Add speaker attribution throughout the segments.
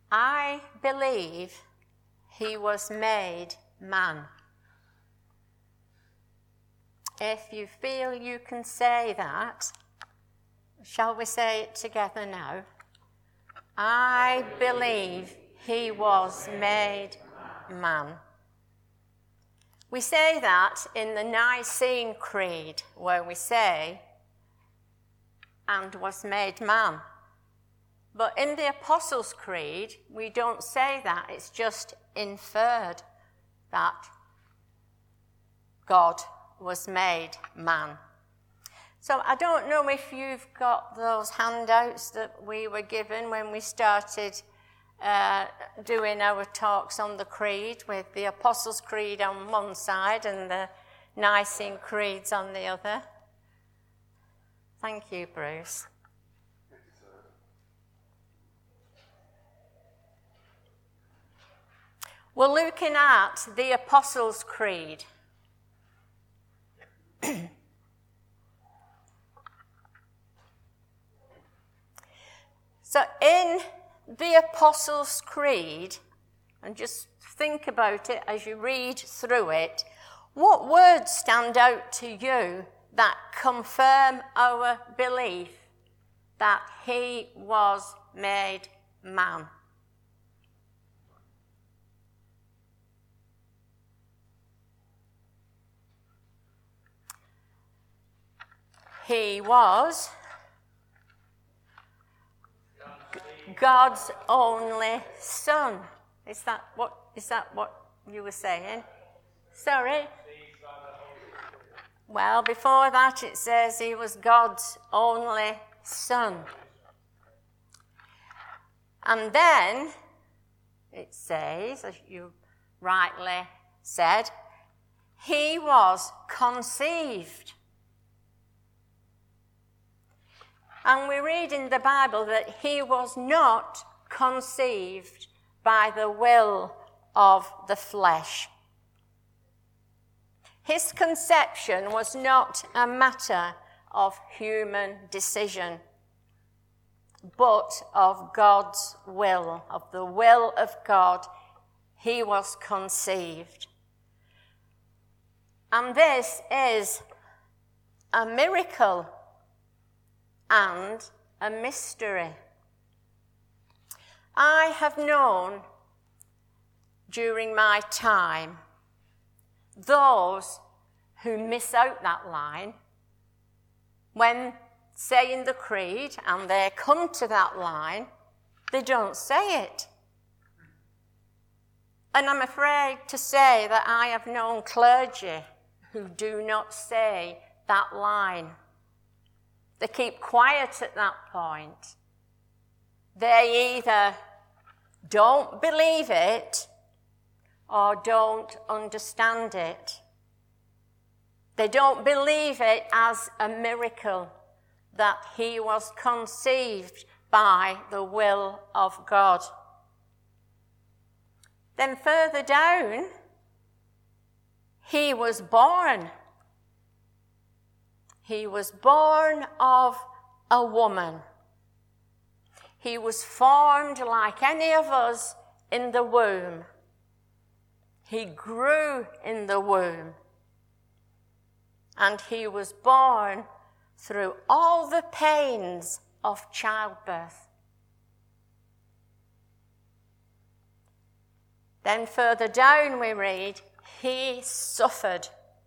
Speaker 1: I believe he was made man. If you feel you can say that, shall we say it together now? I believe he was made man. We say that in the Nicene Creed, where we say, and was made man. But in the Apostles' Creed, we don't say that. It's just inferred that God was made man. So I don't know if you've got those handouts that we were given when we started doing our talks on the Creed, with the Apostles' Creed on one side and the Nicene Creeds on the other. Thank you, Bruce. We're looking at the Apostles' Creed. So in the Apostles' Creed, and just think about it as you read through it, what words stand out to you that confirm our belief that he was made man? He was God's only Son. Is that what you were saying? Sorry? Well, before that it says he was God's only Son. And then it says, as you rightly said, he was conceived. And we read in the Bible that he was not conceived by the will of the flesh. His conception was not a matter of human decision, but of God's will, of the will of God. He was conceived. And this is a miracle and a mystery. I have known during my time those who miss out that line when saying the creed, and they come to that line, they don't say it. And I'm afraid to say that I have known clergy who do not say that line. They keep quiet at that point. They either don't believe it or don't understand it. They don't believe it as a miracle that he was conceived by the will of God. Then further down, he was born. He was born of a woman. He was formed like any of us in the womb. He grew in the womb. And he was born through all the pains of childbirth. Then further down we read, he suffered.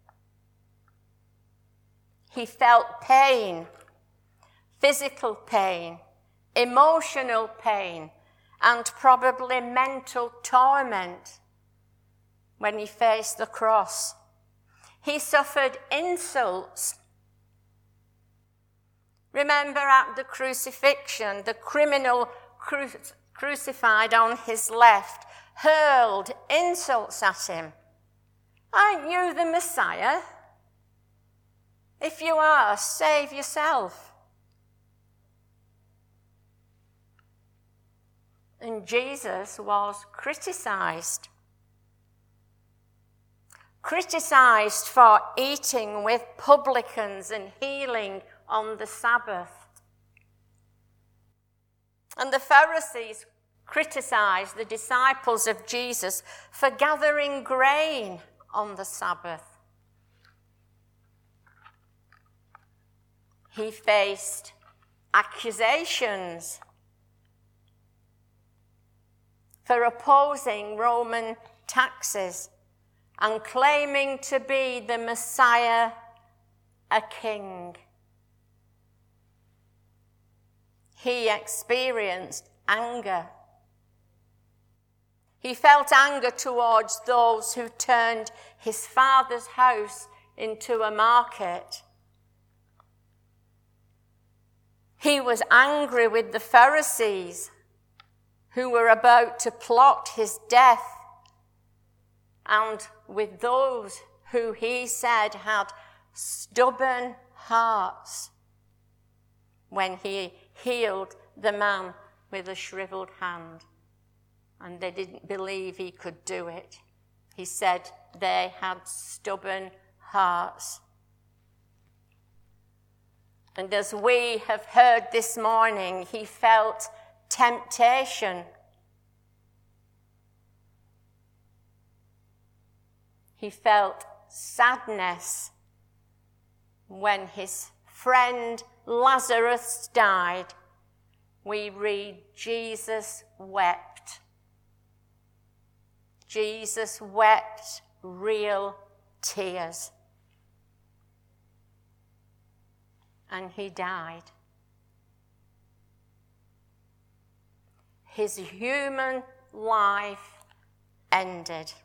Speaker 1: He felt pain, physical pain, emotional pain, and probably mental torment when he faced the cross. He suffered insults. Remember at the crucifixion, the criminal crucified on his left hurled insults at him. Aren't you the Messiah? If you are, save yourself. And Jesus was criticized. Criticized for eating with publicans and healing on the Sabbath. And the Pharisees criticized the disciples of Jesus for gathering grain on the Sabbath. He faced accusations for opposing Roman taxes and claiming to be the Messiah, a king. He experienced anger. He felt anger towards those who turned his Father's house into a market. He was angry with the Pharisees who were about to plot his death, and with those who he said had stubborn hearts when he healed the man with a shriveled hand, and they didn't believe he could do it. He said they had stubborn hearts. And as we have heard this morning, he felt temptation. He felt sadness when his friend Lazarus died. We read, Jesus wept. Jesus wept real tears. And he died. His human life ended.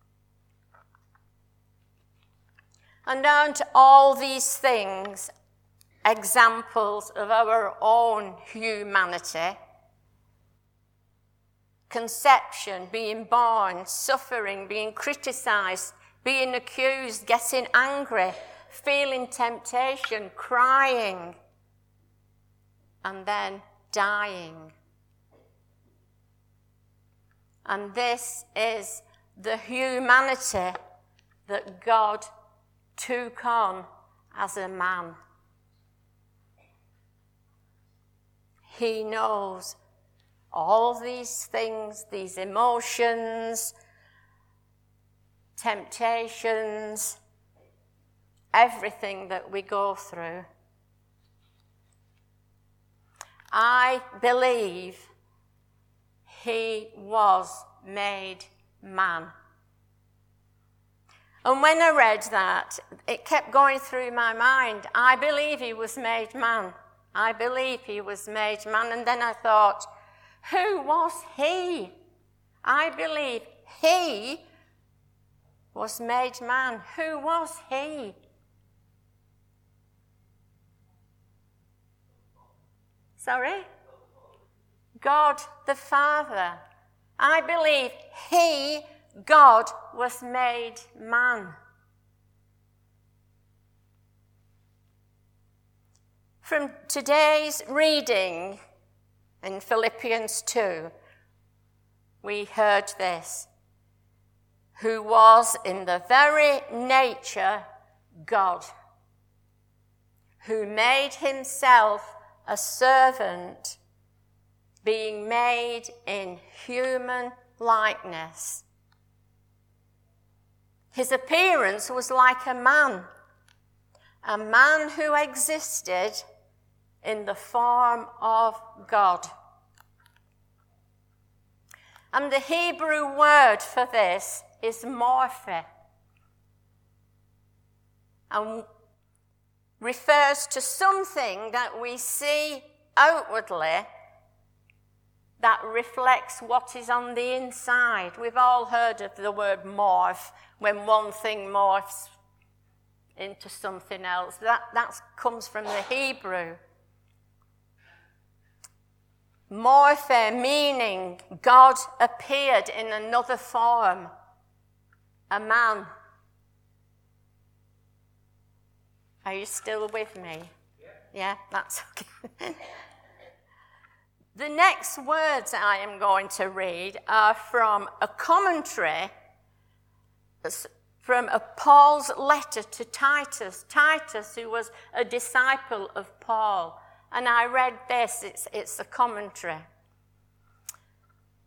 Speaker 1: And aren't all these things examples of our own humanity? Conception, being born, suffering, being criticized, being accused, getting angry, feeling temptation, crying, and then dying. And this is the humanity that God took on as a man. He knows all these things, these emotions, temptations, everything that we go through. I believe he was made man. And when I read that, it kept going through my mind. I believe he was made man. I believe he was made man. And then I thought, who was he? I believe he was made man. Who was he? Sorry? God the Father. I believe he, God, was made man. From today's reading in Philippians 2, we heard this. Who was in the very nature God, who made himself a servant, being made in human likeness. His appearance was like a man who existed in the form of God. And the Hebrew word for this is morphe, and refers to something that we see outwardly that reflects what is on the inside. We've all heard of the word morph, when one thing morphs into something else. That comes from the Hebrew. Morphe, meaning God appeared in another form, a man. Are you still with me? Yeah, that's okay. The next words I am going to read are from a commentary from Paul's letter to Titus. Titus, who was a disciple of Paul. And I read this, it's a commentary.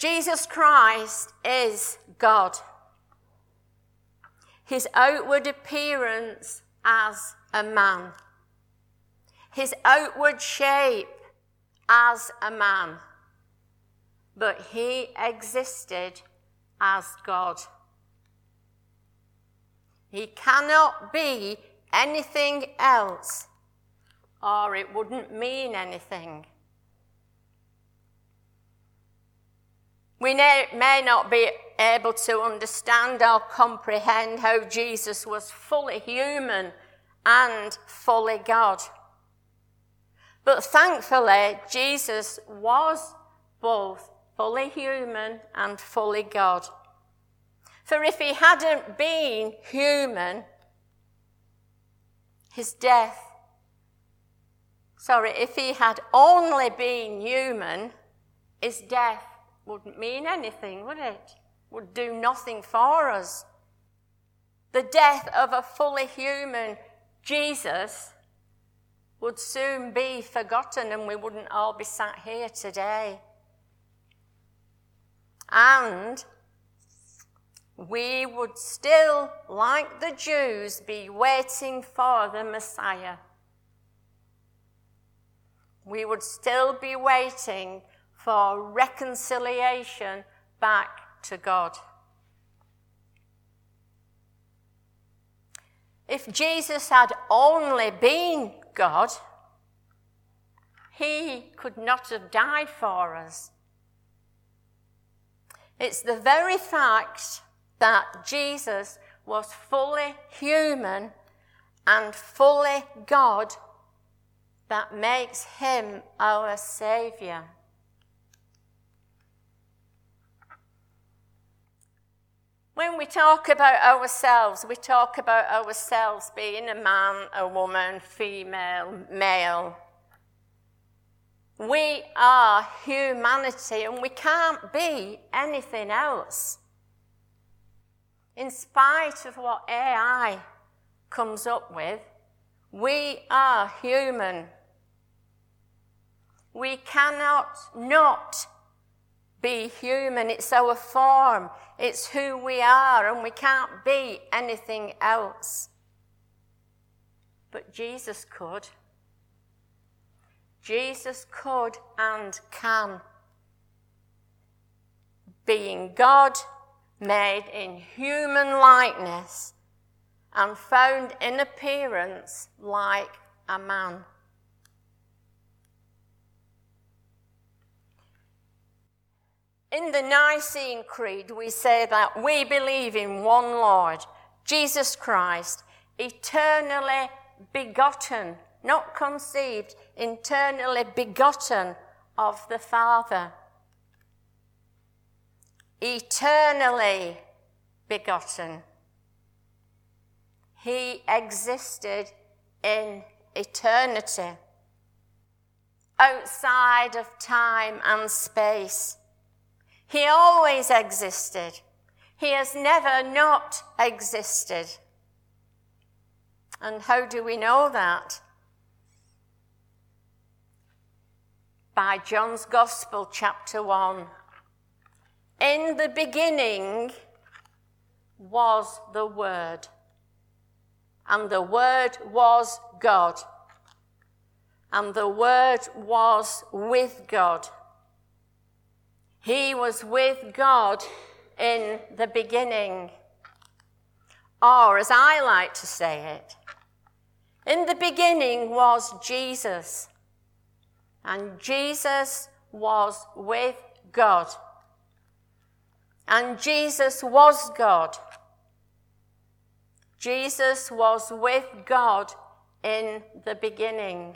Speaker 1: Jesus Christ is God. His outward appearance as a man. His outward shape as a man. But he existed as God. He cannot be anything else, or it wouldn't mean anything. We may not be able to understand or comprehend how Jesus was fully human and fully God. But thankfully, Jesus was both fully human and fully God. For if he hadn't been human, if he had only been human, his death wouldn't mean anything, would it? Would do nothing for us. The death of a fully human Jesus would soon be forgotten, and we wouldn't all be sat here today. And we would still, like the Jews, be waiting for the Messiah. We would still be waiting for reconciliation back to God. If Jesus had only been God, he could not have died for us. It's the very fact that Jesus was fully human and fully God that makes him our Saviour. When we talk about ourselves being a man, a woman, female, male. We are humanity, and we can't be anything else. In spite of what AI comes up with, we are human. We cannot not be human. It's our form. It's who we are, and we can't be anything else. But Jesus could. Jesus could and can. Being God, made in human likeness, and found in appearance like a man. In the Nicene Creed, we say that we believe in one Lord, Jesus Christ, eternally begotten, not conceived, eternally begotten of the Father. Eternally begotten. He existed in eternity, outside of time and space. He always existed. He has never not existed. And how do we know that? By John's Gospel, chapter 1. In the beginning was the Word, and the Word was God, and the Word was with God. He was with God in the beginning. Or, as I like to say it, in the beginning was Jesus, and Jesus was with God. And Jesus was God. Jesus was with God in the beginning.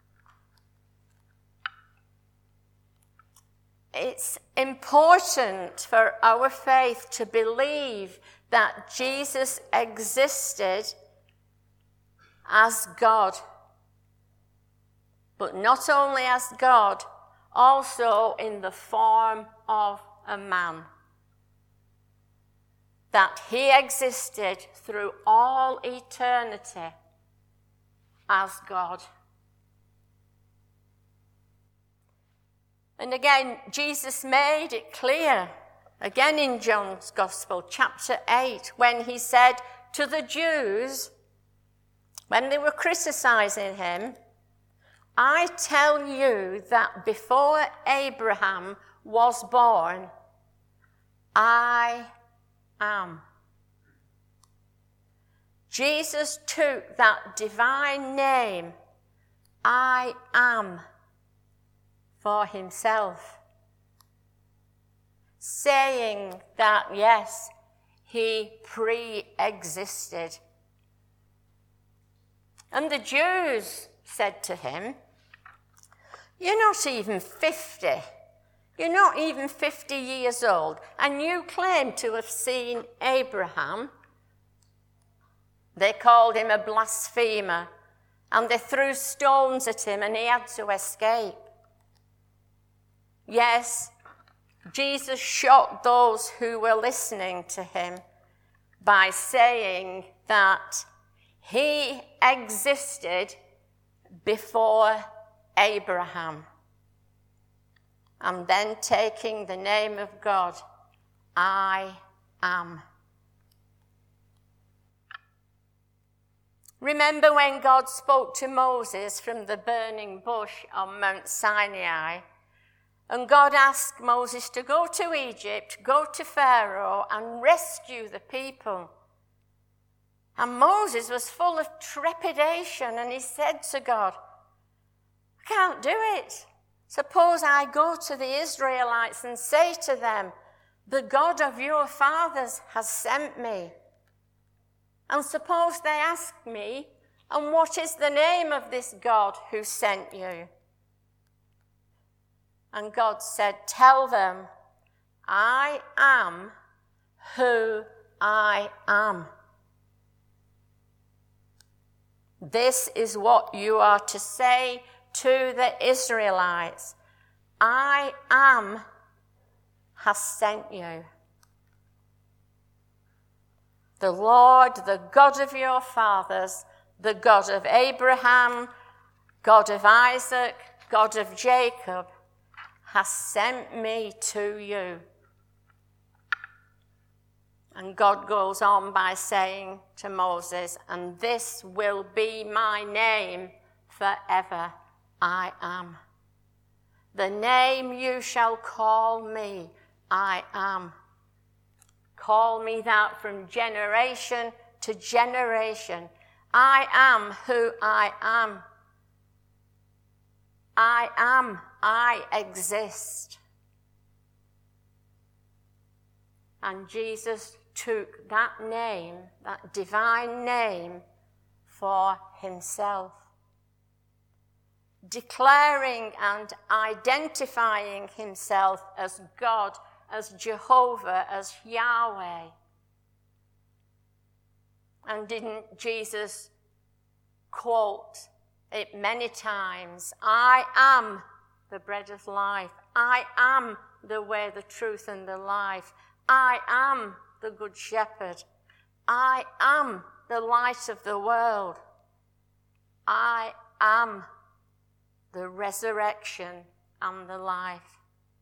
Speaker 1: It's important for our faith to believe that Jesus existed as God. But not only as God, also in the form of a man. That he existed through all eternity as God. And again, Jesus made it clear, again in John's Gospel, chapter 8, when he said to the Jews, when they were criticizing him, I tell you that before Abraham was born, I am. Jesus took that divine name, I am, for himself, saying that, yes, he pre-existed. And the Jews said to him, you're not even 50. You're not even 50 years old, and you claim to have seen Abraham. They called him a blasphemer, and they threw stones at him, and he had to escape. Yes, Jesus shocked those who were listening to him by saying that he existed before Abraham. And then taking the name of God, I am. Remember when God spoke to Moses from the burning bush on Mount Sinai? And God asked Moses to go to Egypt, go to Pharaoh, and rescue the people. And Moses was full of trepidation, and he said to God, I can't do it. Suppose I go to the Israelites and say to them, the God of your fathers has sent me. And suppose they ask me, and what is the name of this God who sent you? And God said, tell them, I am who I am. This is what you are to say to the Israelites. I am has sent you. The Lord, the God of your fathers, the God of Abraham, God of Isaac, God of Jacob, has sent me to you. And God goes on by saying to Moses, and this will be my name forever, I am. The name you shall call me, I am. Call me that from generation to generation. I am who I am. I am, I exist. And Jesus took that name, that divine name, for himself, declaring and identifying himself as God, as Jehovah, as Yahweh. And didn't Jesus quote it many times? I am the bread of life. I am the way, the truth, and the life. I am the good shepherd. I am the light of the world. I am the resurrection and the life.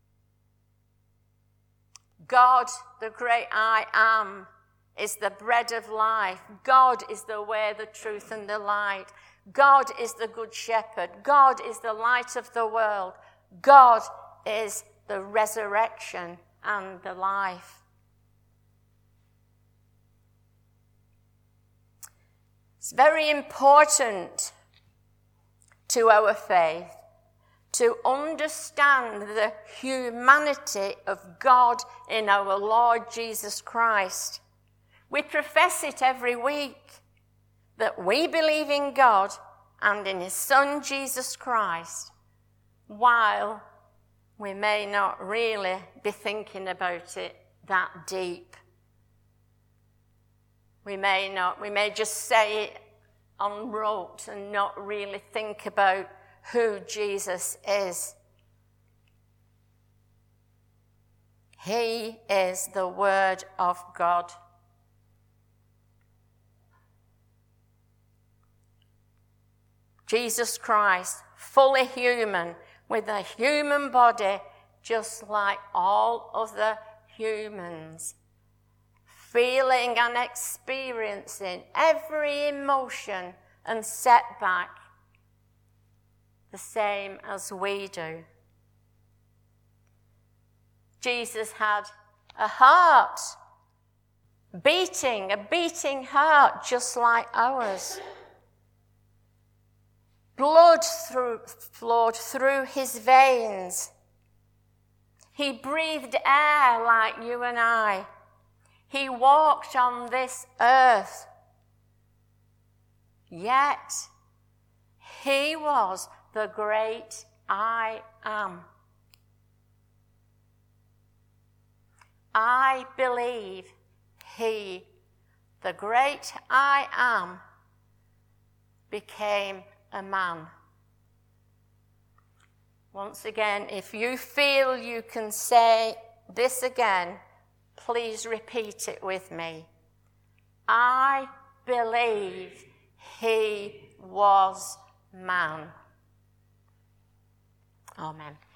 Speaker 1: God, the great I am, is the bread of life. God is the way, the truth, and the light. God is the good shepherd. God is the light of the world. God is the resurrection and the life. It's very important to our faith to understand the humanity of God in our Lord Jesus Christ. We profess it every week, that we believe in God and in his Son Jesus Christ, while we may not really be thinking about it that deep. We may just say it on rote and not really think about who Jesus is. He is the Word of God. Jesus Christ, fully human, with a human body just like all other humans, feeling and experiencing every emotion and setback the same as we do. Jesus had a heart, a beating heart just like ours. Blood flowed through his veins. He breathed air like you and I. He walked on this earth. Yet, he was the great I am. I believe he, the great I am, became a man. Once again, if you feel you can say this again, please repeat it with me. I believe he was man. Amen.